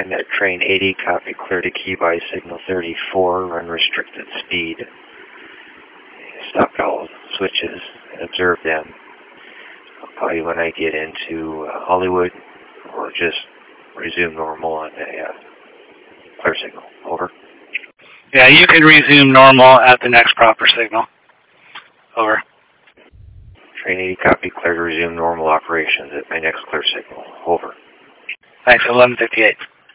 I'm at train 80, copy, clear to key by signal 34, run restricted speed. Stop all switches and observe them. I'll call you when I get into Hollywood, or just resume normal on the clear signal. Over. Yeah, you can resume normal at the next proper signal. Over. Train 80, copy, clear to resume normal operations at my next clear signal. Over. Thanks, 1158.